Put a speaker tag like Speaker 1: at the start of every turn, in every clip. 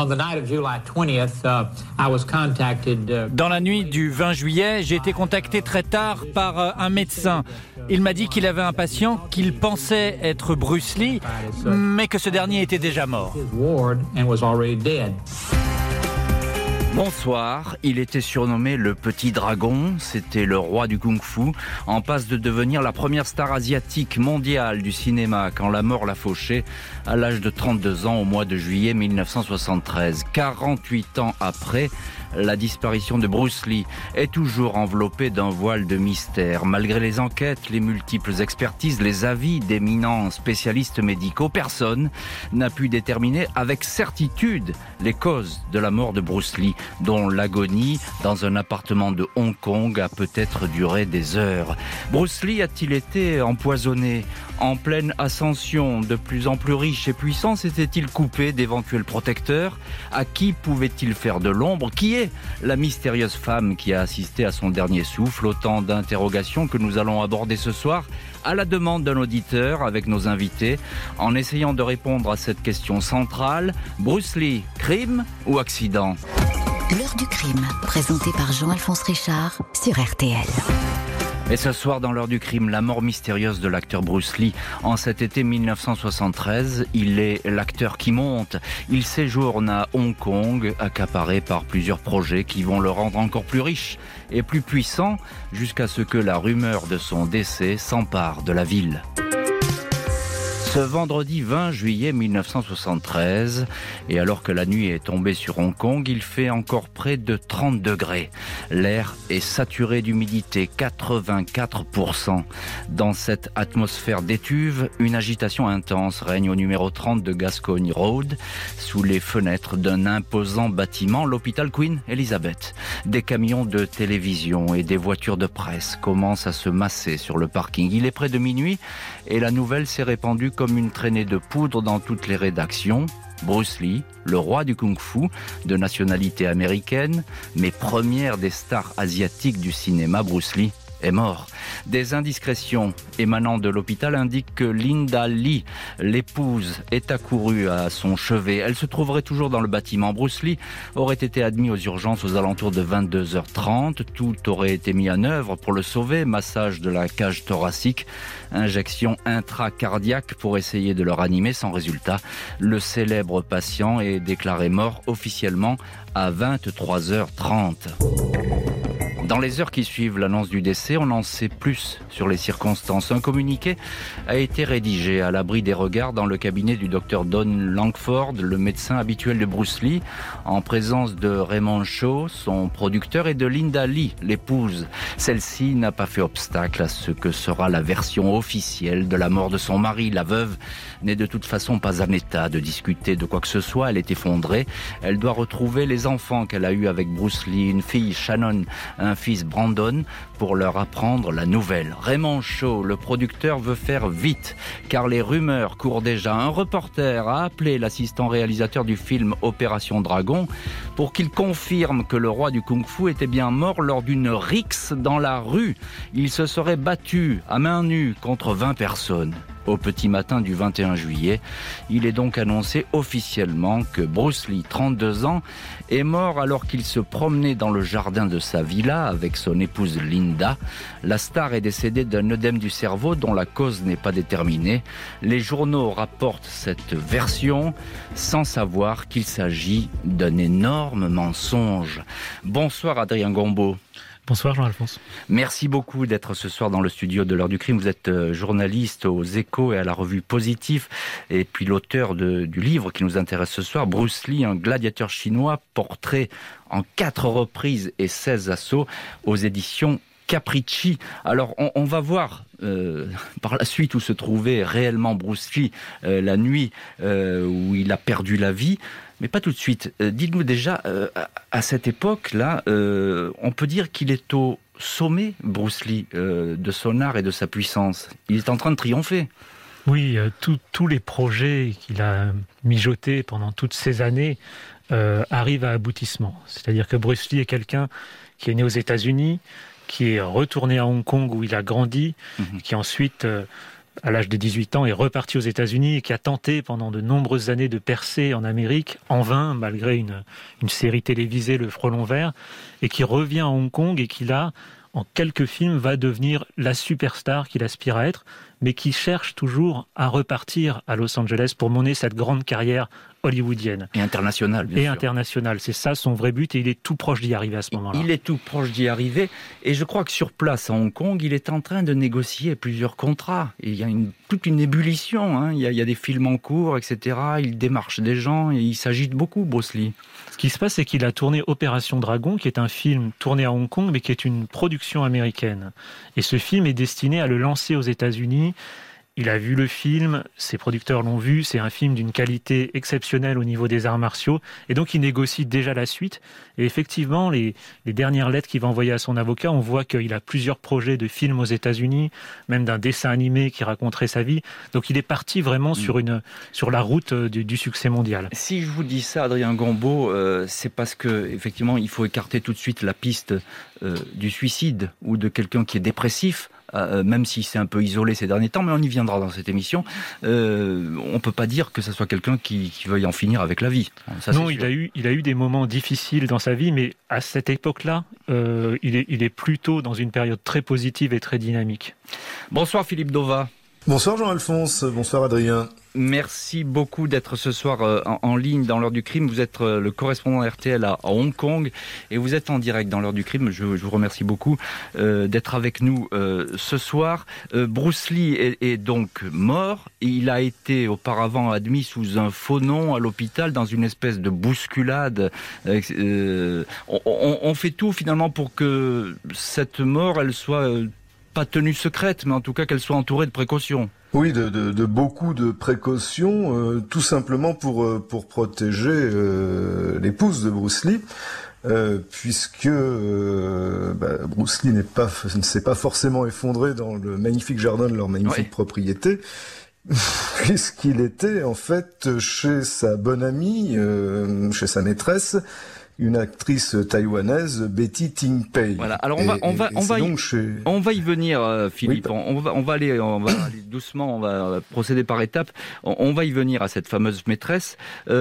Speaker 1: Dans la nuit du 20 juillet, j'ai été contacté très tard par un médecin. Il m'a dit qu'il avait un patient qu'il pensait être Bruce Lee, mais que ce dernier était déjà mort.
Speaker 2: Bonsoir, il était surnommé le Petit Dragon, c'était le roi du kung-fu, en passe de devenir la première star asiatique mondiale du cinéma quand la mort l'a fauché à l'âge de 32 ans au mois de juillet 1973. 48 ans après, la disparition de Bruce Lee est toujours enveloppée d'un voile de mystère. Malgré les enquêtes, les multiples expertises, les avis d'éminents spécialistes médicaux, personne n'a pu déterminer avec certitude les causes de la mort de Bruce Lee, dont l'agonie dans un appartement de Hong Kong a peut-être duré des heures. Bruce Lee a-t-il été empoisonné ? En pleine ascension, de plus en plus riche et puissant, s'était-il coupé d'éventuels protecteurs ? À qui pouvait-il faire de l'ombre ? Qui est la mystérieuse femme qui a assisté à son dernier souffle ? Autant d'interrogations que nous allons aborder ce soir à la demande d'un auditeur avec nos invités, en essayant de répondre à cette question centrale. Bruce Lee, crime ou accident ?
Speaker 3: L'heure du crime, présentée par Jean-Alphonse Richard sur RTL.
Speaker 2: Et ce soir, dans l'heure du crime, la mort mystérieuse de l'acteur Bruce Lee. En cet été 1973, il est l'acteur qui monte. Il séjourne à Hong Kong, accaparé par plusieurs projets qui vont le rendre encore plus riche et plus puissant, jusqu'à ce que la rumeur de son décès s'empare de la ville. Ce vendredi 20 juillet 1973, et alors que la nuit est tombée sur Hong Kong, il fait encore près de 30 degrés. L'air est saturé d'humidité, 84%. Dans cette atmosphère d'étuve, une agitation intense règne au numéro 30 de Gascogne Road, sous les fenêtres d'un imposant bâtiment, l'hôpital Queen Elizabeth. Des camions de télévision et des voitures de presse commencent à se masser sur le parking. Il est près de minuit et la nouvelle s'est répandue comme une traînée de poudre dans toutes les rédactions. Bruce Lee, le roi du kung-fu, de nationalité américaine, mais première des stars asiatiques du cinéma, Bruce Lee est mort. Des indiscrétions émanant de l'hôpital indiquent que Linda Lee, l'épouse, est accourue à son chevet. Elle se trouverait toujours dans le bâtiment. Bruce Lee aurait été admis aux urgences aux alentours de 22h30. Tout aurait été mis en œuvre pour le sauver. Massage de la cage thoracique, injection intracardiaque pour essayer de le ranimer sans résultat. Le célèbre patient est déclaré mort officiellement à 23h30. Dans les heures qui suivent l'annonce du décès, on en sait plus sur les circonstances. Un communiqué a été rédigé à l'abri des regards dans le cabinet du docteur Don Langford, le médecin habituel de Bruce Lee, en présence de Raymond Shaw, son producteur, et de Linda Lee, l'épouse. Celle-ci n'a pas fait obstacle à ce que sera la version officielle de la mort de son mari. La veuve n'est de toute façon pas en état de discuter de quoi que ce soit. Elle est effondrée. Elle doit retrouver les enfants qu'elle a eus avec Bruce Lee, une fille Shannon, un fils Brandon, pour leur apprendre la nouvelle. Raymond Shaw, le producteur, veut faire vite, car les rumeurs courent déjà. Un reporter a appelé l'assistant réalisateur du film Opération Dragon pour qu'il confirme que le roi du kung-fu était bien mort lors d'une rixe dans la rue. Il se serait battu à main nue contre 20 personnes. Au petit matin du 21 juillet, il est donc annoncé officiellement que Bruce Lee, 32 ans, est mort alors qu'il se promenait dans le jardin de sa villa avec son épouse Linda. La star est décédée d'un œdème du cerveau dont la cause n'est pas déterminée. Les journaux rapportent cette version sans savoir qu'il s'agit d'un énorme mensonge. Bonsoir Adrien Gombaud.
Speaker 4: Bonsoir Jean-Alphonse.
Speaker 2: Merci beaucoup d'être ce soir dans le studio de l'heure du crime. Vous êtes journaliste aux Échos et à la revue Positif, et puis l'auteur du livre qui nous intéresse ce soir, Bruce Lee, un gladiateur chinois, portrait en 4 reprises et 16 assauts aux éditions Capricci. Alors on va voir par la suite où se trouvait réellement Bruce Lee la nuit où il a perdu la vie. Mais pas tout de suite. Dites-nous déjà, à cette époque-là, on peut dire qu'il est au sommet, Bruce Lee, de son art et de sa puissance. Il est en train de triompher.
Speaker 4: Oui, tous les projets qu'il a mijotés pendant toutes ces années arrivent à aboutissement. C'est-à-dire que Bruce Lee est quelqu'un qui est né aux États-Unis, qui est retourné à Hong Kong où il a grandi, qui ensuite à l'âge de 18 ans, est reparti aux États-Unis et qui a tenté pendant de nombreuses années de percer en Amérique, en vain, malgré une série télévisée, Le Frelon Vert, et qui revient à Hong Kong et qui là, en quelques films, va devenir la superstar qu'il aspire à être, mais qui cherche toujours à repartir à Los Angeles pour mener cette grande carrière hollywoodienne.
Speaker 2: Et internationale, bien sûr.
Speaker 4: Et internationale, c'est ça son vrai but, et il est tout proche d'y arriver à ce moment-là.
Speaker 2: Il est tout proche d'y arriver, et je crois que sur place à Hong Kong, il est en train de négocier plusieurs contrats. Et il y a toute une ébullition, hein. Il y a des films en cours, etc. Il démarche des gens, et il s'agite beaucoup, Bruce Lee.
Speaker 4: Ce qui se passe, c'est qu'il a tourné Opération Dragon, qui est un film tourné à Hong Kong, mais qui est une production américaine. Et ce film est destiné à le lancer aux États-Unis. Il a vu le film, ses producteurs l'ont vu, c'est un film d'une qualité exceptionnelle au niveau des arts martiaux, et donc il négocie déjà la suite. Et effectivement, les dernières lettres qu'il va envoyer à son avocat, on voit qu'il a plusieurs projets de films aux États-Unis, même d'un dessin animé qui raconterait sa vie. Donc il est parti vraiment sur la route du succès mondial.
Speaker 2: Si je vous dis ça, Adrien Gombaud, c'est parce que effectivement, il faut écarter tout de suite la piste du suicide ou de quelqu'un qui est dépressif. Même si c'est un peu isolé ces derniers temps, mais on y viendra dans cette émission. On ne peut pas dire que ce soit quelqu'un qui veuille en finir avec la vie. Ça,
Speaker 4: non, il a eu des moments difficiles dans sa vie, mais à cette époque-là, il est plutôt dans une période très positive et très dynamique.
Speaker 2: Bonsoir Philippe Dova.
Speaker 5: Bonsoir Jean-Alphonse, bonsoir Adrien.
Speaker 2: Merci beaucoup d'être ce soir en ligne dans l'heure du crime. Vous êtes le correspondant RTL à Hong Kong et vous êtes en direct dans l'heure du crime. Je vous remercie beaucoup d'être avec nous ce soir. Bruce Lee est donc mort. Il a été auparavant admis sous un faux nom à l'hôpital dans une espèce de bousculade. On fait tout finalement pour que cette mort, elle soit pas tenue secrète, mais en tout cas qu'elle soit entourée de précautions.
Speaker 5: Oui, de beaucoup de précautions, tout simplement pour protéger l'épouse de Bruce Lee, puisque Bruce Lee ne s'est pas forcément effondré dans le magnifique jardin de leur magnifique propriété, puisqu'il était en fait chez sa bonne amie, chez sa maîtresse, une actrice taïwanaise, Betty Ting Pei.
Speaker 2: Voilà. Alors on va y venir, Philippe. Oui, on va aller doucement. On va procéder par étapes. On va y venir à cette fameuse maîtresse.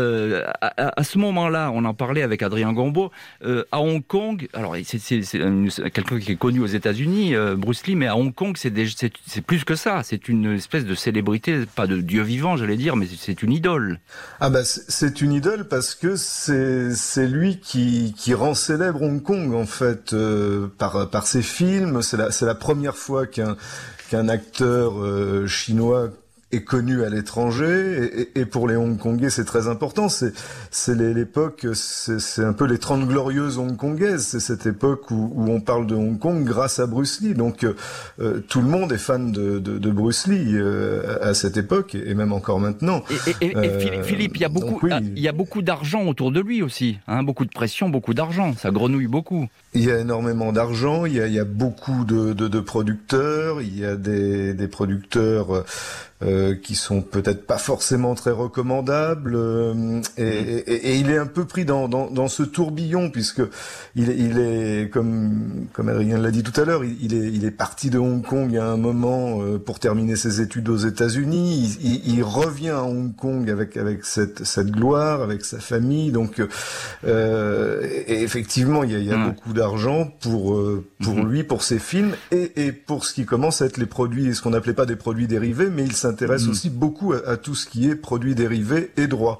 Speaker 2: À ce moment-là, on en parlait avec Adrien Gombaud. À Hong Kong, alors c'est quelqu'un qui est connu aux États-Unis, Bruce Lee, mais à Hong Kong, c'est plus que ça. C'est une espèce de célébrité, pas de dieu vivant, j'allais dire, mais c'est une idole.
Speaker 5: Ah c'est une idole parce que c'est lui qui rend célèbre Hong Kong en fait par ses films. C'est la première fois qu'un acteur chinois est connu à l'étranger et pour les Hongkongais c'est très important. C'est l'époque, c'est un peu les 30 glorieuses hongkongaises. C'est cette époque où on parle de Hong Kong grâce à Bruce Lee. Donc tout le monde est fan de Bruce Lee à cette époque et même encore maintenant.
Speaker 2: Et Philippe, il y a beaucoup d'argent autour de lui aussi, hein, beaucoup de pression, beaucoup d'argent. Ça grenouille beaucoup.
Speaker 5: Il y a énormément d'argent. Il y a beaucoup de producteurs. Il y a des producteurs qui sont peut-être pas forcément très recommandables et il est un peu pris dans ce tourbillon puisque il est comme Adrien l'a dit tout à l'heure, il est parti de Hong Kong à un moment pour terminer ses études aux États-Unis. Il revient à Hong Kong avec cette gloire, avec sa famille. Donc et effectivement il y a beaucoup d'argent pour lui, pour ses films et pour ce qui commence à être les produits, ce qu'on n'appelait pas des produits dérivés, mais il s'intéresse aussi beaucoup à tout ce qui est produits dérivés et droits.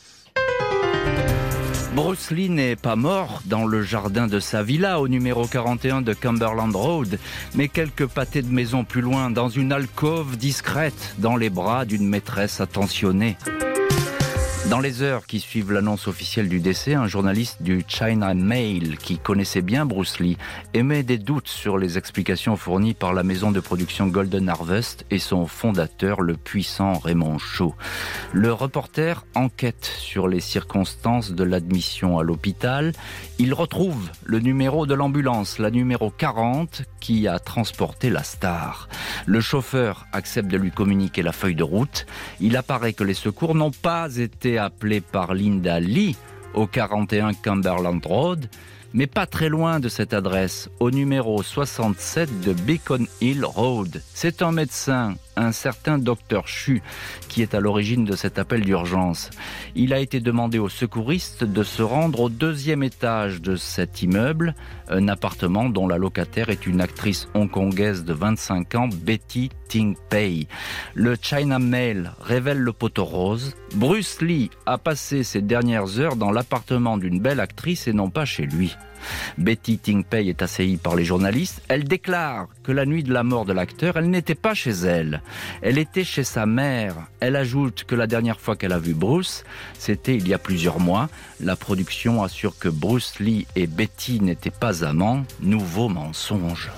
Speaker 2: Bruce Lee n'est pas mort dans le jardin de sa villa au numéro 41 de Cumberland Road, mais quelques pâtés de maison plus loin, dans une alcôve discrète, dans les bras d'une maîtresse attentionnée. Dans les heures qui suivent l'annonce officielle du décès, un journaliste du China Mail, qui connaissait bien Bruce Lee, émet des doutes sur les explications fournies par la maison de production Golden Harvest et son fondateur, le puissant Raymond Chow. Le reporter enquête sur les circonstances de l'admission à l'hôpital. Il retrouve le numéro de l'ambulance, la numéro 40, qui a transporté la star. Le chauffeur accepte de lui communiquer la feuille de route. Il apparaît que les secours n'ont pas été appelé par Linda Lee au 41 Cumberland Road, mais pas très loin de cette adresse, au numéro 67 de Beacon Hill Road. C'est un médecin un certain Dr Chu, qui est à l'origine de cet appel d'urgence. Il a été demandé aux secouristes de se rendre au 2e étage de cet immeuble, un appartement dont la locataire est une actrice hongkongaise de 25 ans, Betty Ting Pei. Le China Mail révèle le poteau rose. Bruce Lee a passé ses dernières heures dans l'appartement d'une belle actrice et non pas chez lui. Betty Ting Pei est assaillie par les journalistes. Elle déclare que la nuit de la mort de l'acteur, elle n'était pas chez elle. Elle était chez sa mère. Elle ajoute que la dernière fois qu'elle a vu Bruce, c'était il y a plusieurs mois. La production assure que Bruce Lee et Betty n'étaient pas amants. Nouveau mensonge.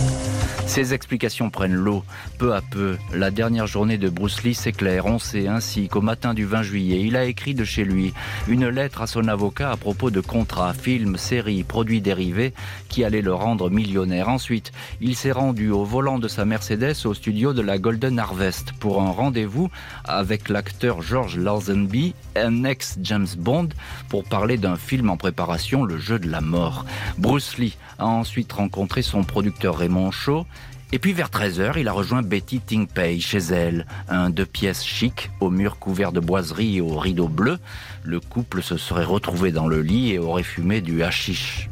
Speaker 2: Ces explications prennent l'eau. Peu à peu, la dernière journée de Bruce Lee s'éclaire. On sait ainsi qu'au matin du 20 juillet, il a écrit de chez lui une lettre à son avocat à propos de contrats, films, séries, produits dérivés qui allaient le rendre millionnaire. Ensuite, il s'est rendu au volant de sa Mercedes au studio de la Golden Harvest pour un rendez-vous avec l'acteur George Lazenby, un ex-James Bond, pour parler d'un film en préparation, Le Jeu de la Mort. Bruce Lee a ensuite rencontré son producteur Raymond Shaw. Et puis vers 13h, il a rejoint Betty Ting Pei chez elle. Un 2 pièces chic, aux murs couverts de boiseries et aux rideaux bleus. Le couple se serait retrouvé dans le lit et aurait fumé du hashish.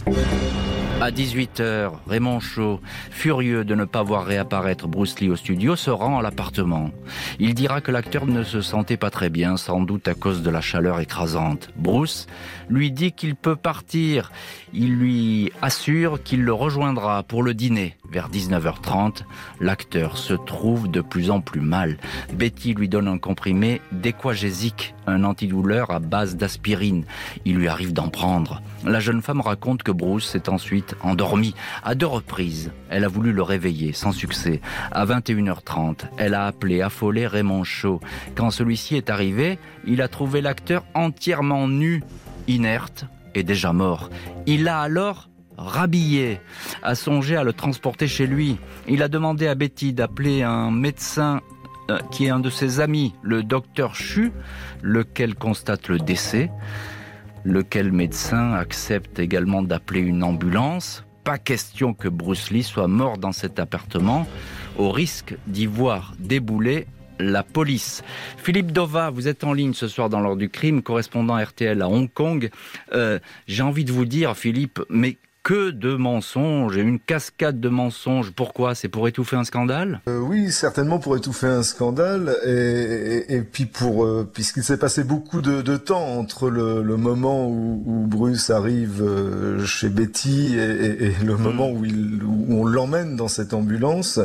Speaker 2: À 18h, Raymond Shaw, furieux de ne pas voir réapparaître Bruce Lee au studio, se rend à l'appartement. Il dira que l'acteur ne se sentait pas très bien, sans doute à cause de la chaleur écrasante. Bruce lui dit qu'il peut partir. Il lui assure qu'il le rejoindra pour le dîner. Vers 19h30, l'acteur se trouve de plus en plus mal. Betty lui donne un comprimé déquagésique, un antidouleur à base d'aspirine. Il lui arrive d'en prendre. La jeune femme raconte que Bruce s'est ensuite endormi à 2 reprises. Elle a voulu le réveiller, sans succès. À 21h30, elle a appelé affolé Raymond Shaw. Quand celui-ci est arrivé, il a trouvé l'acteur entièrement nu, inerte et déjà mort. Il l'a alors rhabillé, a songé à le transporter chez lui. Il a demandé à Betty d'appeler un médecin qui est un de ses amis, le docteur Chu, lequel constate le décès. Lequel médecin accepte également d'appeler une ambulance. Pas question que Bruce Lee soit mort dans cet appartement, au risque d'y voir débouler la police. Philippe Dova, vous êtes en ligne ce soir dans l'heure du crime, correspondant RTL à Hong Kong. J'ai envie de vous dire, Philippe, mais que de mensonges, et une cascade de mensonges. Pourquoi ? C'est pour étouffer un scandale ?
Speaker 5: Oui, certainement pour étouffer un scandale, et puis puisqu'il s'est passé beaucoup de temps entre le moment où Bruce arrive chez Betty et le moment où on l'emmène dans cette ambulance.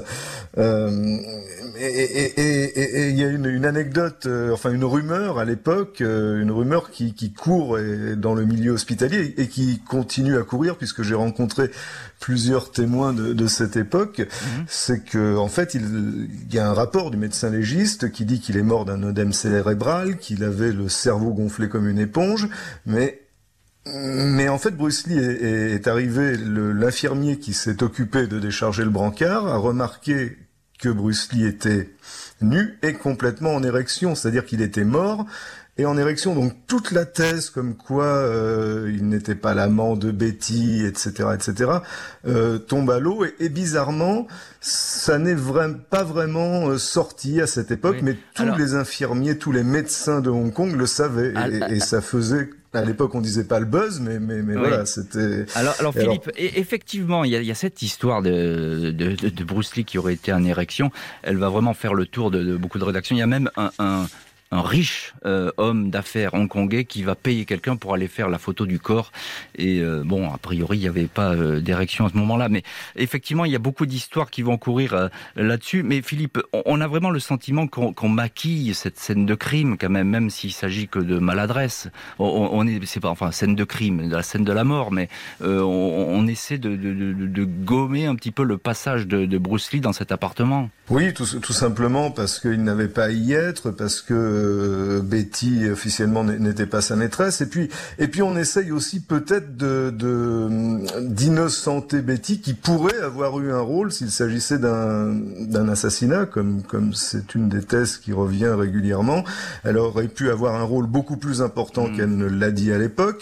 Speaker 5: Et il y a une anecdote, enfin une rumeur à l'époque, une rumeur qui court dans le milieu hospitalier et qui continue à courir, puisque j'ai rencontré plusieurs témoins de cette époque. C'est que en fait il y a un rapport du médecin légiste qui dit qu'il est mort d'un œdème cérébral, qu'il avait le cerveau gonflé comme une éponge, mais en fait, Bruce Lee est arrivé, l'infirmier qui s'est occupé de décharger le brancard a remarqué que Bruce Lee était nu et complètement en érection, c'est-à-dire qu'il était mort et en érection. Donc toute la thèse comme quoi il n'était pas l'amant de Betty, etc., tombe à l'eau et bizarrement, ça n'est pas vraiment sorti à cette époque, oui. Mais tous les infirmiers, tous les médecins de Hong Kong le savaient et ça faisait... À l'époque, on disait pas le buzz, mais oui. Voilà, c'était...
Speaker 2: Alors Philippe, effectivement, il y a cette histoire de Bruce Lee qui aurait été en érection. Elle va vraiment faire le tour de beaucoup de rédactions. Il y a même un riche homme d'affaires hongkongais qui va payer quelqu'un pour aller faire la photo du corps. Et a priori, il n'y avait pas d'érection à ce moment-là. Mais effectivement, il y a beaucoup d'histoires qui vont courir là-dessus. Mais Philippe, on a vraiment le sentiment qu'on maquille cette scène de crime, quand même s'il s'agit que de maladresse. Scène de crime, la scène de la mort, mais on essaie de gommer un petit peu le passage de Bruce Lee dans cet appartement.
Speaker 5: Oui, tout simplement parce qu'il n'avait pas à y être, parce que Betty officiellement n'était pas sa maîtresse, et puis on essaye aussi peut-être d'innocenter Betty, qui pourrait avoir eu un rôle s'il s'agissait d'un assassinat, comme c'est une des thèses qui revient régulièrement. Elle aurait pu avoir un rôle beaucoup plus important qu'elle ne l'a dit à l'époque.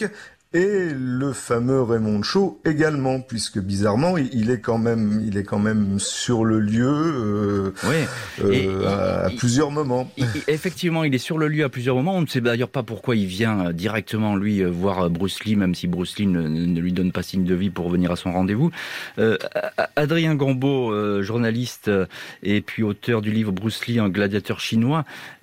Speaker 5: et le fameux Raymond Cho également, puisque bizarrement il est quand même sur le lieu à plusieurs moments.
Speaker 2: Effectivement, il est sur le lieu à plusieurs moments. On ne sait d'ailleurs pas pourquoi il vient directement lui voir Bruce Lee, même si Bruce Lee ne lui donne pas signe de vie pour venir à son rendez-vous. Adrien Gambeau, journaliste et puis auteur du livre Bruce Lee, un gladiateur chinois.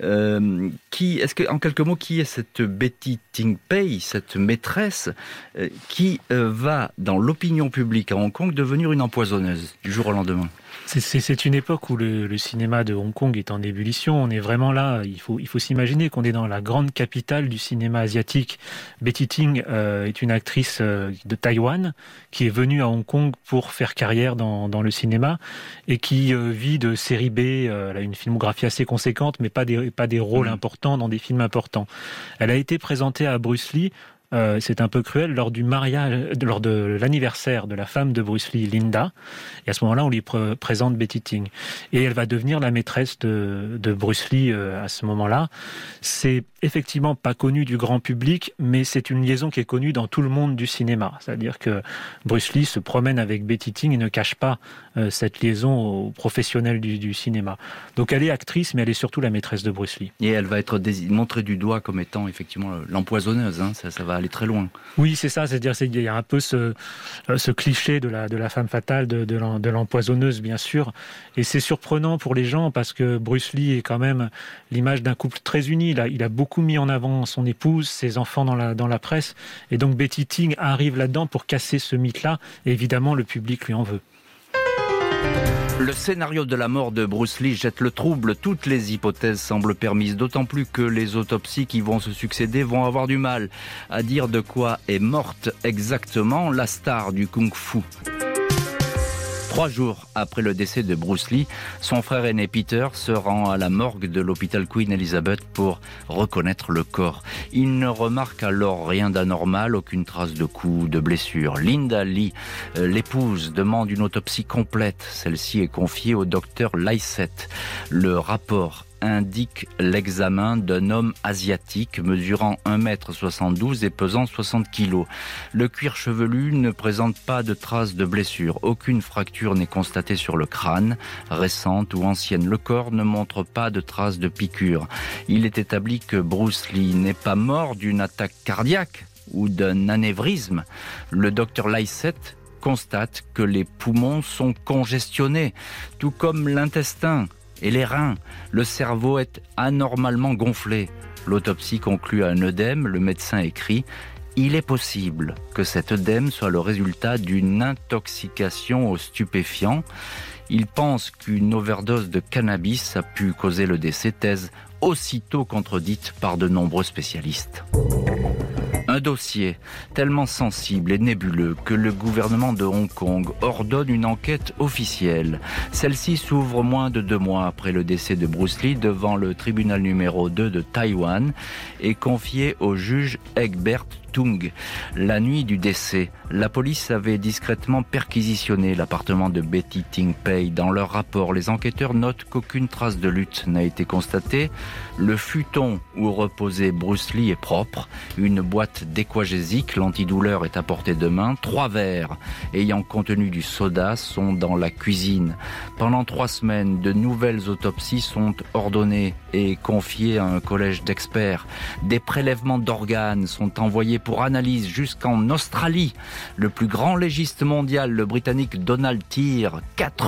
Speaker 2: En quelques mots, qui est cette Betty Ting Pei, cette maîtresse qui va, dans l'opinion publique à Hong Kong, devenir une empoisonneuse du jour au lendemain?
Speaker 4: C'est une époque où le cinéma de Hong Kong est en ébullition. On est vraiment là. Il faut s'imaginer qu'on est dans la grande capitale du cinéma asiatique. Betty Ting est une actrice de Taïwan qui est venue à Hong Kong pour faire carrière dans le cinéma et qui vit de série B. Elle a une filmographie assez conséquente, mais pas des rôles importants dans des films importants. Elle a été présentée à Bruce Lee. C'est un peu cruel, lors de l'anniversaire de la femme de Bruce Lee, Linda. Et à ce moment-là, on lui présente Betty Ting. Et elle va devenir la maîtresse de Bruce Lee à ce moment-là. C'est effectivement pas connu du grand public, mais c'est une liaison qui est connue dans tout le monde du cinéma. C'est-à-dire que Bruce Lee se promène avec Betty Ting et ne cache pas cette liaison aux professionnels du cinéma. Donc elle est actrice, mais elle est surtout la maîtresse de Bruce Lee.
Speaker 2: Et elle va être montrée du doigt comme étant effectivement l'empoisonneuse. Ça va aller très loin.
Speaker 4: Oui, c'est ça. C'est-à-dire qu'il y a un peu ce cliché de la femme fatale, de l'empoisonneuse, bien sûr. Et c'est surprenant pour les gens parce que Bruce Lee est quand même l'image d'un couple très uni. Il a beaucoup mis en avant son épouse, ses enfants dans la presse. Et donc Betty Ting arrive là-dedans pour casser ce mythe-là. Et évidemment, le public lui en veut.
Speaker 2: Le scénario de la mort de Bruce Lee jette le trouble. Toutes les hypothèses semblent permises, d'autant plus que les autopsies qui vont se succéder vont avoir du mal à dire de quoi est morte exactement la star du kung-fu. 3 jours après le décès de Bruce Lee, son frère aîné Peter se rend à la morgue de l'hôpital Queen Elizabeth pour reconnaître le corps. Il ne remarque alors rien d'anormal, aucune trace de coups, de blessures. Linda Lee, l'épouse, demande une autopsie complète. Celle-ci est confiée au docteur Lysett. Le rapport indique l'examen d'un homme asiatique mesurant 1,72 m et pesant 60 kg. Le cuir chevelu ne présente pas de traces de blessure. Aucune fracture n'est constatée sur le crâne, récente ou ancienne. Le corps ne montre pas de traces de piqûre. Il est établi que Bruce Lee n'est pas mort d'une attaque cardiaque ou d'un anévrisme. Le docteur Lysett constate que les poumons sont congestionnés, tout comme l'intestin et les reins. Le cerveau est anormalement gonflé. L'autopsie conclut à un œdème. Le médecin écrit « Il est possible que cet œdème soit le résultat d'une intoxication aux stupéfiants. Il pense qu'une overdose de cannabis a pu causer le décès », thèse aussitôt contredite par de nombreux spécialistes. Un dossier tellement sensible et nébuleux que le gouvernement de Hong Kong ordonne une enquête officielle. Celle-ci s'ouvre moins de 2 mois après le décès de Bruce Lee devant le tribunal numéro 2 de Taïwan et confiée au juge Egbert Tung. La nuit du décès, la police avait discrètement perquisitionné l'appartement de Betty Ting Pei. Dans leur rapport, les enquêteurs notent qu'aucune trace de lutte n'a été constatée. Le futon où reposait Bruce Lee est propre. Une boîte d'équagésique, l'antidouleur est à portée de main. 3 verres ayant contenu du soda sont dans la cuisine. Pendant 3 semaines, de nouvelles autopsies sont ordonnées et confiées à un collège d'experts. Des prélèvements d'organes sont envoyés pour analyse jusqu'en Australie. Le plus grand légiste mondial, le Britannique Donald Tyr,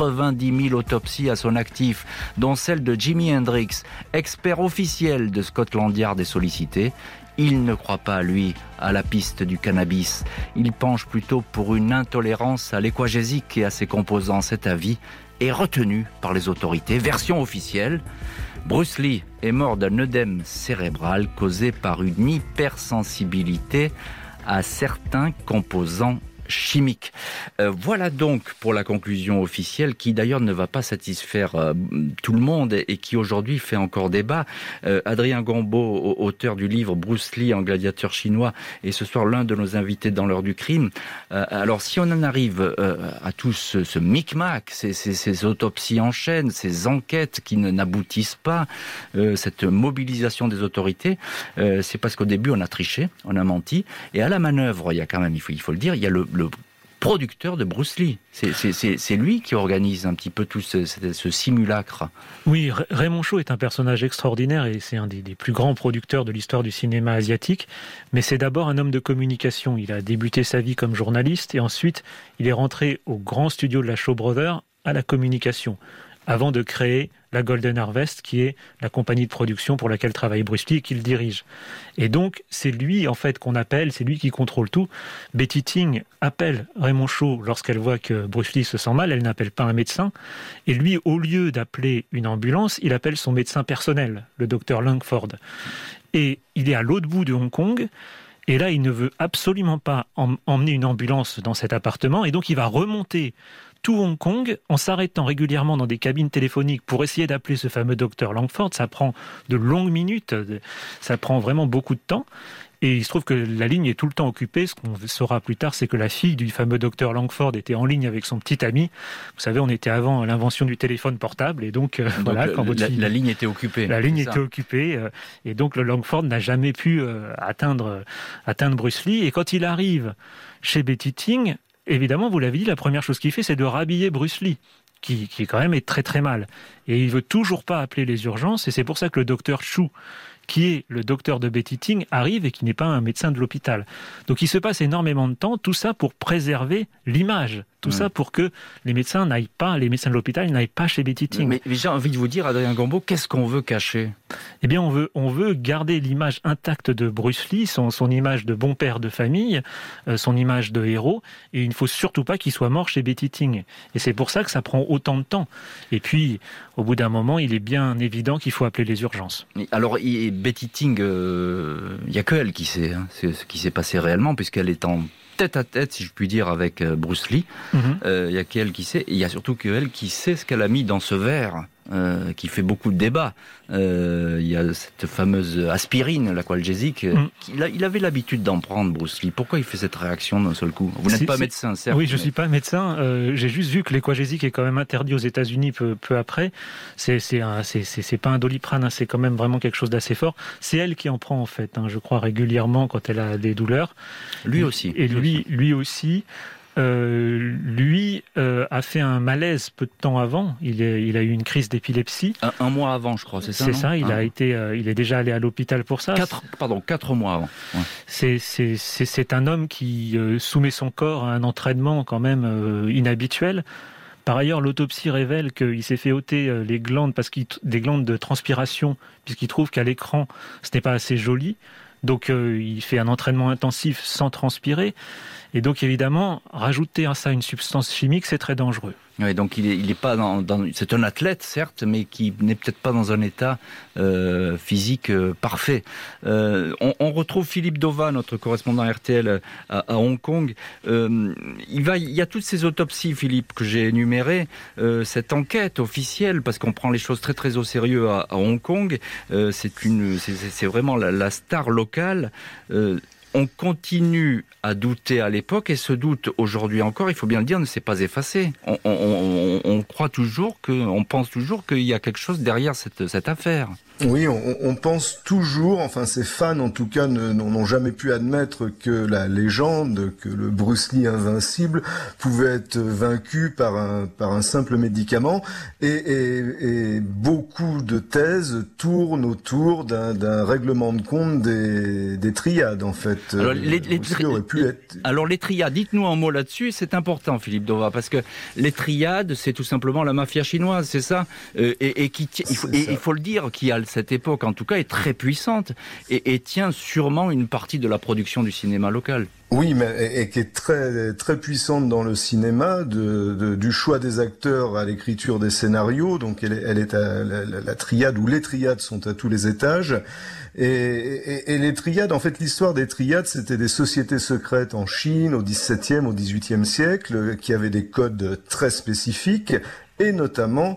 Speaker 2: 90 000 autopsies à son actif, dont celle de Jimi Hendrix, expert officiel de Scotland Yard, est sollicité. Il ne croit pas, lui, à la piste du cannabis. Il penche plutôt pour une intolérance à l'équagésique et à ses composants. Cet avis est retenu par les autorités. Version officielle, Bruce Lee est mort d'un œdème cérébral causé par une hypersensibilité à certains composants chimique. Voilà donc pour la conclusion officielle, qui d'ailleurs ne va pas satisfaire tout le monde et qui aujourd'hui fait encore débat. Adrien Gombaud, auteur du livre Bruce Lee en gladiateur chinois, est ce soir l'un de nos invités dans l'heure du crime. Alors si on en arrive à tout ce micmac, ces autopsies en chaîne, ces enquêtes qui n'aboutissent pas, cette mobilisation des autorités, c'est parce qu'au début on a triché, on a menti, et à la manœuvre, il y a quand même, il faut le dire, il y a le producteur de Bruce Lee. C'est lui qui organise un petit peu tout ce simulacre.
Speaker 4: Oui, Raymond Chow est un personnage extraordinaire et c'est un des plus grands producteurs de l'histoire du cinéma asiatique, mais c'est d'abord un homme de communication. Il a débuté sa vie comme journaliste et ensuite il est rentré au grand studio de la Shaw Brothers à la communication, avant de créer la Golden Harvest, qui est la compagnie de production pour laquelle travaille Bruce Lee et qu'il dirige. Et donc, c'est lui, en fait, qu'on appelle, c'est lui qui contrôle tout. Betty Ting appelle Raymond Chow lorsqu'elle voit que Bruce Lee se sent mal, elle n'appelle pas un médecin. Et lui, au lieu d'appeler une ambulance, il appelle son médecin personnel, le docteur Langford. Et il est à l'autre bout de Hong Kong. Et là, il ne veut absolument pas emmener une ambulance dans cet appartement. Et donc, il va remonter tout Hong Kong en s'arrêtant régulièrement dans des cabines téléphoniques pour essayer d'appeler ce fameux docteur Langford. Ça prend de longues minutes, ça prend vraiment beaucoup de temps. Et il se trouve que la ligne est tout le temps occupée. Ce qu'on saura plus tard, c'est que la fille du fameux docteur Langford était en ligne avec son petit ami. Vous savez, on était avant l'invention du téléphone portable. Et donc voilà, quand
Speaker 2: la ligne était occupée.
Speaker 4: La ligne était occupée. Et donc le Langford n'a jamais pu atteindre Bruce Lee. Et quand il arrive chez Betty Ting, évidemment, vous l'avez dit, la première chose qu'il fait, c'est de rhabiller Bruce Lee, qui quand même est très très mal. Et il veut toujours pas appeler les urgences, et c'est pour ça que le docteur Chu, qui est le docteur de Betty Ting, arrive et qui n'est pas un médecin de l'hôpital. Donc il se passe énormément de temps, tout ça pour préserver l'image. Tout ça pour que les médecins de l'hôpital n'aillent pas chez Betty Ting.
Speaker 2: Mais j'ai envie de vous dire, Adrien Gombaud, qu'est-ce qu'on veut cacher ?
Speaker 4: Eh bien, on veut garder l'image intacte de Bruce Lee, son image de bon père de famille, son image de héros, et il ne faut surtout pas qu'il soit mort chez Betty Ting. Et c'est pour ça que ça prend autant de temps. Et puis, au bout d'un moment, il est bien évident qu'il faut appeler les urgences.
Speaker 2: Alors, Betty Ting, il n'y a que elle qui sait ce qui s'est passé réellement, puisqu'elle est en tête à tête, si je puis dire, avec Bruce Lee. Il y a qu'elle qui sait, et il y a surtout qu'elle qui sait ce qu'elle a mis dans ce verre, qui fait beaucoup de débats. Il y a cette fameuse aspirine, l'aqualgésique. Il avait l'habitude d'en prendre, Bruce Lee. Pourquoi il fait cette réaction d'un seul coup ? Vous n'êtes pas médecin, certes.
Speaker 4: Oui, je ne suis pas médecin. J'ai juste vu que l'aqualgésique est quand même interdit aux États-Unis peu après. C'est pas un Doliprane, c'est quand même vraiment quelque chose d'assez fort. C'est elle qui en prend, en fait, je crois, régulièrement quand elle a des douleurs.
Speaker 2: Lui aussi.
Speaker 4: Et lui aussi. Lui a fait un malaise peu de temps avant. Il a eu une crise d'épilepsie.
Speaker 2: Un mois avant, je crois, c'est ça ?
Speaker 4: C'est ça. Il est déjà allé à l'hôpital pour ça.
Speaker 2: 4 mois avant. Ouais.
Speaker 4: C'est un homme qui soumet son corps à un entraînement quand même inhabituel. Par ailleurs, l'autopsie révèle qu'il s'est fait ôter les glandes des glandes de transpiration, puisqu'il trouve qu'à l'écran, ce n'est pas assez joli. Donc il fait un entraînement intensif sans transpirer. Et donc évidemment, rajouter à ça une substance chimique, c'est très dangereux.
Speaker 2: Oui, donc il est pas c'est un athlète certes, mais qui n'est peut-être pas dans un état physique parfait. On retrouve Philippe Dova, notre correspondant RTL à Hong Kong. Il y a toutes ces autopsies, Philippe, que j'ai énumérées, cette enquête officielle, parce qu'on prend les choses très très au sérieux à Hong Kong. C'est vraiment la star locale. On continue à douter à l'époque, et ce doute aujourd'hui encore, il faut bien le dire, ne s'est pas effacé. On croit toujours on pense toujours qu'il y a quelque chose derrière cette affaire.
Speaker 5: Oui, on pense toujours, enfin ces fans en tout cas n'ont jamais pu admettre que la légende, que le Bruce Lee invincible pouvait être vaincu par un simple médicament, et beaucoup de thèses tournent autour d'un règlement de compte des triades en fait.
Speaker 2: Alors les triades, dites-nous un mot là-dessus, c'est important Philippe Dova, parce que les triades c'est tout simplement la mafia chinoise, c'est ça, il faut le dire, qui a cette époque en tout cas est très puissante et tient sûrement une partie de la production du cinéma local.
Speaker 5: Oui, mais et qui est très très puissante dans le cinéma, du choix des acteurs à l'écriture des scénarios. Donc elle est à la triade, où les triades sont à tous les étages. Et les triades, en fait, l'histoire des triades, c'était des sociétés secrètes en Chine au XVIIe, au XVIIIe siècle, qui avaient des codes très spécifiques, et notamment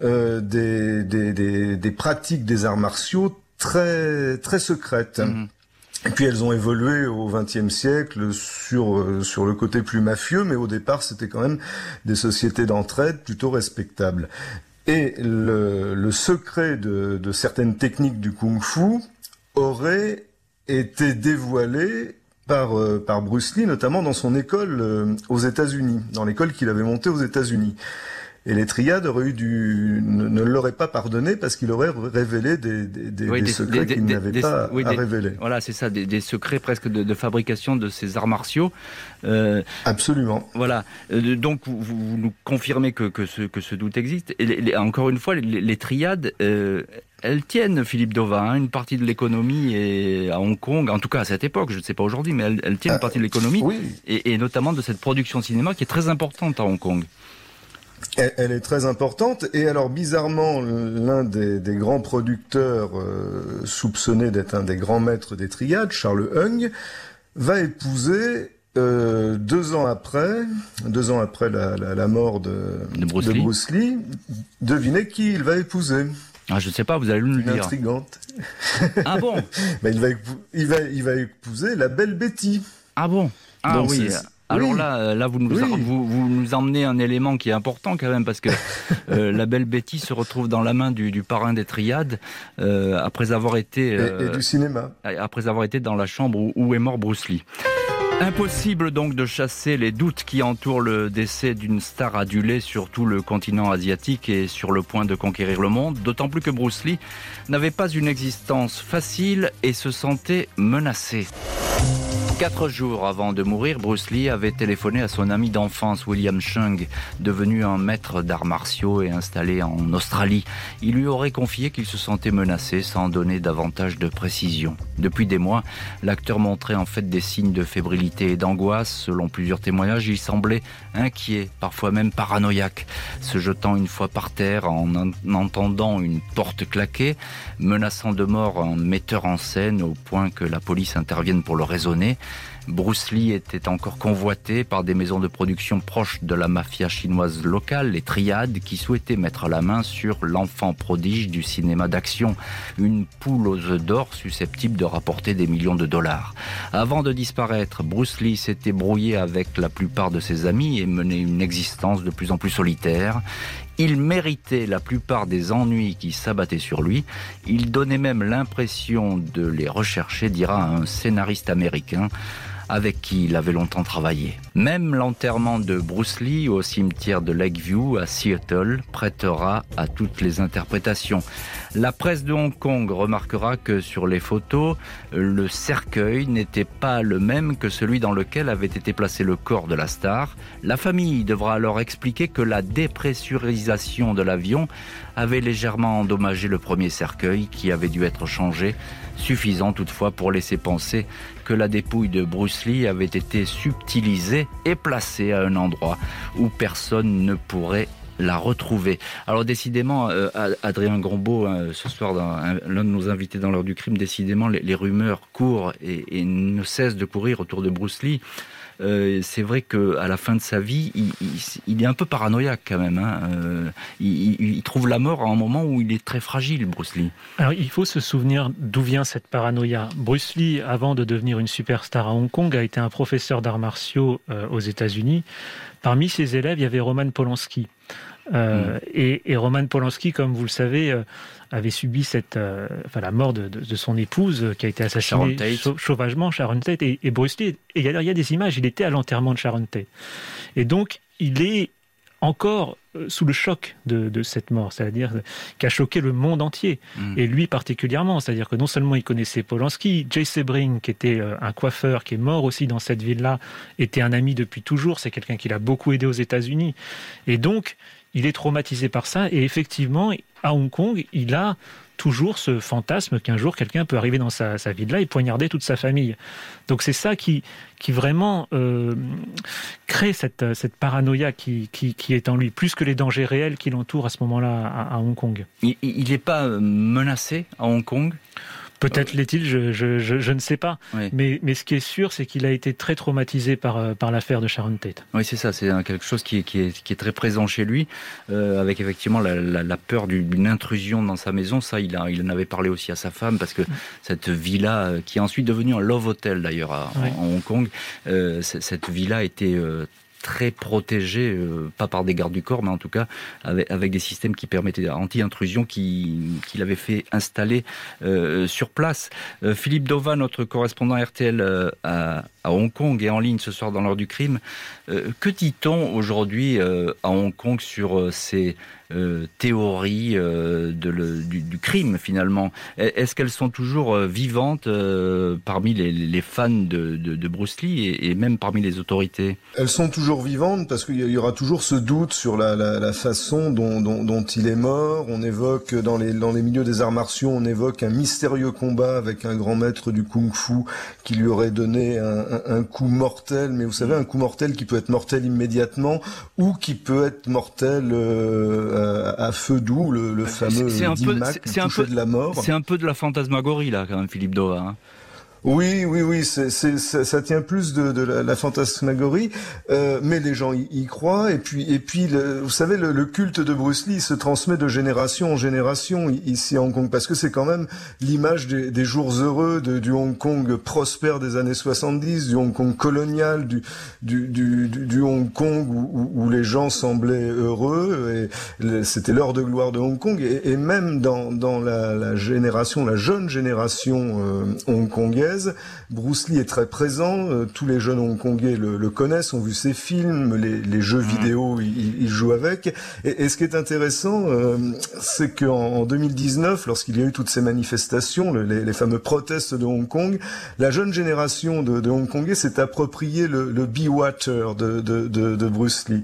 Speaker 5: des pratiques des arts martiaux très très secrètes. Et puis elles ont évolué au XXe siècle sur le côté plus mafieux, mais au départ c'était quand même des sociétés d'entraide plutôt respectables. Et le secret de certaines techniques du kung-fu aurait été dévoilé par Bruce Lee, notamment dans son école aux États-Unis, dans l'école qu'il avait montée aux États-Unis. Et les triades ne l'auraient pas pardonné parce qu'il aurait révélé des secrets qu'il n'avait pas à révéler.
Speaker 2: Voilà, c'est ça, des secrets presque de fabrication de ces arts martiaux.
Speaker 5: Absolument.
Speaker 2: Voilà. Donc vous nous confirmez que ce doute existe. Et encore une fois, les triades, elles tiennent, Philippe Dauvin, une partie de l'économie à Hong Kong, en tout cas à cette époque, je ne sais pas aujourd'hui, mais elles tiennent une partie de l'économie, oui. et notamment de cette production cinéma qui est très importante à Hong Kong.
Speaker 5: Elle est très importante, et alors bizarrement, l'un des grands producteurs soupçonné d'être un des grands maîtres des triades, Charles Hung, va épouser 2 ans après la mort de Bruce Lee, devinez qui il va épouser.
Speaker 2: Ah, je ne sais pas, vous allez nous le dire.
Speaker 5: Une intrigante.
Speaker 2: Ah bon?
Speaker 5: Ben, il va épouser la belle Betty.
Speaker 2: Ah bon? Ah donc oui. Alors
Speaker 5: oui.
Speaker 2: là, vous nous emmenez un élément qui est important quand même, parce que la belle Betty se retrouve dans la main du parrain des triades après avoir été
Speaker 5: et du cinéma.
Speaker 2: Après avoir été dans la chambre où est mort Bruce Lee. Impossible donc de chasser les doutes qui entourent le décès d'une star adulée sur tout le continent asiatique et sur le point de conquérir le monde, d'autant plus que Bruce Lee n'avait pas une existence facile et se sentait menacé. 4 jours avant de mourir, Bruce Lee avait téléphoné à son ami d'enfance William Cheung, devenu un maître d'arts martiaux et installé en Australie. Il lui aurait confié qu'il se sentait menacé sans donner davantage de précision. Depuis des mois, l'acteur montrait en fait des signes de fébrilité et d'angoisse. Selon plusieurs témoignages, il semblait inquiet, parfois même paranoïaque, se jetant une fois par terre en entendant une porte claquer, menaçant de mort un metteur en scène au point que la police intervienne pour le raisonner. Bruce Lee était encore convoité par des maisons de production proches de la mafia chinoise locale, les triades, qui souhaitaient mettre la main sur l'enfant prodige du cinéma d'action, une poule aux œufs d'or susceptible de rapporter des millions de dollars. Avant de disparaître, Bruce Lee s'était brouillé avec la plupart de ses amis et menait une existence de plus en plus solitaire. Il méritait la plupart des ennuis qui s'abattaient sur lui. Il donnait même l'impression de les rechercher, dira un scénariste américain avec qui il avait longtemps travaillé. Même l'enterrement de Bruce Lee au cimetière de Lakeview à Seattle prêtera à toutes les interprétations. La presse de Hong Kong remarquera que sur les photos, le cercueil n'était pas le même que celui dans lequel avait été placé le corps de la star. La famille devra alors expliquer que la dépressurisation de l'avion avait légèrement endommagé le premier cercueil qui avait dû être changé, suffisant toutefois pour laisser penser que la dépouille de Bruce Lee avait été subtilisée et placée à un endroit où personne ne pourrait la retrouver. Alors décidément, Adrien Grombaud, ce soir, l'un de nos invités dans l'heure du crime, décidément les rumeurs courent et ne cessent de courir autour de Bruce Lee. C'est vrai qu'à la fin de sa vie, il est un peu paranoïaque quand même. Il trouve la mort à un moment où il est très fragile, Bruce Lee.
Speaker 4: Alors il faut se souvenir d'où vient cette paranoïa. Bruce Lee, avant de devenir une superstar à Hong Kong, a été un professeur d'arts martiaux aux États-Unis. Parmi ses élèves, il y avait Roman Polanski. Et Roman Polanski, comme vous le savez, avait subi la mort de son épouse qui a été assassinée sauvagement, Sharon Tate. Et Bruce Lee, il y a des images, il était à l'enterrement de Sharon Tate. Et donc, il est encore sous le choc de cette mort, c'est-à-dire qu'a choqué le monde entier, et lui particulièrement, c'est-à-dire que non seulement il connaissait Polanski, Jay Sebring, qui était un coiffeur, qui est mort aussi dans cette ville-là, était un ami depuis toujours, c'est quelqu'un qui l'a beaucoup aidé aux États-Unis, et donc il est traumatisé par ça, et effectivement, à Hong Kong, il a toujours ce fantasme qu'un jour quelqu'un peut arriver dans sa ville-là et poignarder toute sa famille. Donc c'est ça qui vraiment crée cette paranoïa qui est en lui, plus que les dangers réels qui l'entourent à ce moment-là à Hong Kong.
Speaker 2: Il n'est pas menacé à Hong Kong ?
Speaker 4: Peut-être l'est-il, je ne sais pas. Oui. Mais ce qui est sûr, c'est qu'il a été très traumatisé par l'affaire de Sharon Tate.
Speaker 2: Oui, c'est ça. C'est quelque chose qui est très présent chez lui, avec effectivement la peur d'une intrusion dans sa maison. Ça, il en avait parlé aussi à sa femme, parce que cette villa, qui est ensuite devenue un love hotel d'ailleurs en Hong Kong, cette villa était très protégé, pas par des gardes du corps, mais en tout cas avec des systèmes qui permettaient anti-intrusion qu'il avait fait installer sur place. Philippe Dova, notre correspondant RTL à Hong Kong et en ligne ce soir dans l'heure du crime. Que dit-on aujourd'hui à Hong Kong sur ces théories du crime finalement? Est-ce qu'elles sont toujours vivantes parmi les fans de Bruce Lee et même parmi les autorités?
Speaker 5: Elles sont toujours vivantes parce qu'il y aura toujours ce doute sur la façon dont il est mort. On évoque dans les milieux des arts martiaux, on évoque un mystérieux combat avec un grand maître du kung-fu qui lui aurait donné un coup mortel, mais vous savez, un coup mortel qui peut être mortel immédiatement ou qui peut être mortel à feu doux, le fameux Dimac, le toucher de la mort.
Speaker 2: C'est un peu de la fantasmagorie là quand même, Philippe Dova, hein.
Speaker 5: Oui, ça tient plus de la fantasmagorie, mais les gens y croient. Et puis, vous savez, le culte de Bruce Lee se transmet de génération en génération ici à Hong Kong, parce que c'est quand même l'image des jours heureux du Hong Kong prospère des années 70, du Hong Kong colonial, du Hong Kong où les gens semblaient heureux. Et c'était l'heure de gloire de Hong Kong. Et même dans la jeune génération hongkongaise, Bruce Lee est très présent, tous les jeunes hongkongais le connaissent, ont vu ses films, les jeux vidéo, il joue avec. Et ce qui est intéressant, c'est qu'en 2019, lorsqu'il y a eu toutes ces manifestations, les fameux protestes de Hong Kong, la jeune génération de Hongkongais s'est approprié le Be Water de Bruce Lee,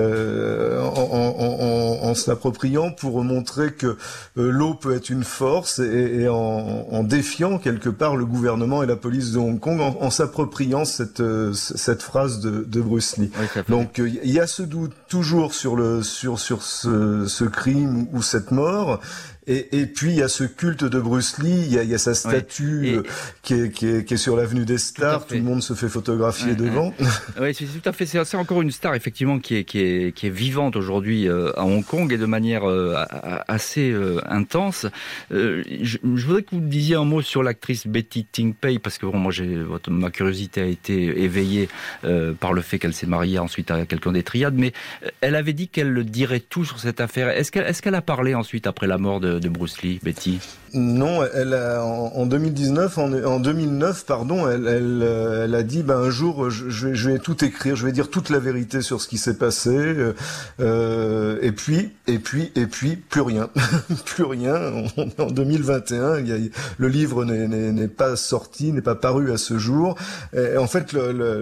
Speaker 5: en s'appropriant pour montrer que l'eau peut être une force et en défiant quelque part le gouvernement et la police de Hong Kong en s'appropriant cette phrase de Bruce Lee. Oui, donc il y a ce doute toujours sur ce crime ou cette mort. Et puis il y a ce culte de Bruce Lee, il y a sa statue qui est sur l'avenue des Stars, tout le monde se fait photographier devant.
Speaker 2: Oui, c'est tout à fait. C'est encore une star effectivement qui est vivante aujourd'hui à Hong Kong et de manière assez intense. Je voudrais que vous me disiez un mot sur l'actrice Betty Ting Pei, parce que bon, moi ma curiosité a été éveillée par le fait qu'elle s'est mariée ensuite à quelqu'un des Triades, mais elle avait dit qu'elle dirait tout sur cette affaire. Est-ce qu'elle a parlé ensuite après la mort de Bruce Lee, Betty?
Speaker 5: Non, elle a, en 2009, elle a dit, un jour, je vais tout écrire, je vais dire toute la vérité sur ce qui s'est passé, et puis, plus rien. Plus rien. On est en 2021, le livre n'est pas sorti, n'est pas paru à ce jour. Et en fait,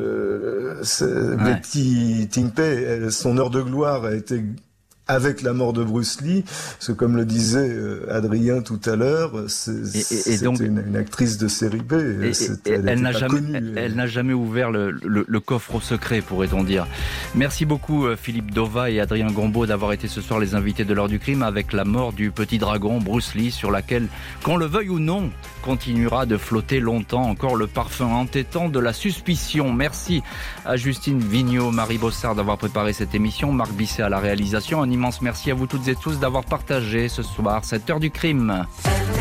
Speaker 5: Betty Ting Pei, son heure de gloire a été avec la mort de Bruce Lee, parce que comme le disait Adrien tout à l'heure, c'était une actrice de série B.
Speaker 2: Elle n'a jamais ouvert le coffre au secret, pourrait-on dire. Merci beaucoup Philippe Dova et Adrien Gombaud d'avoir été ce soir les invités de l'heure du crime avec la mort du petit dragon Bruce Lee, sur laquelle, qu'on le veuille ou non, continuera de flotter longtemps encore le parfum entêtant de la suspicion. Merci à Justine Vignot, Marie Bossard d'avoir préparé cette émission, Marc Bisset à la réalisation. Un immense merci à vous toutes et tous d'avoir partagé ce soir cette heure du crime.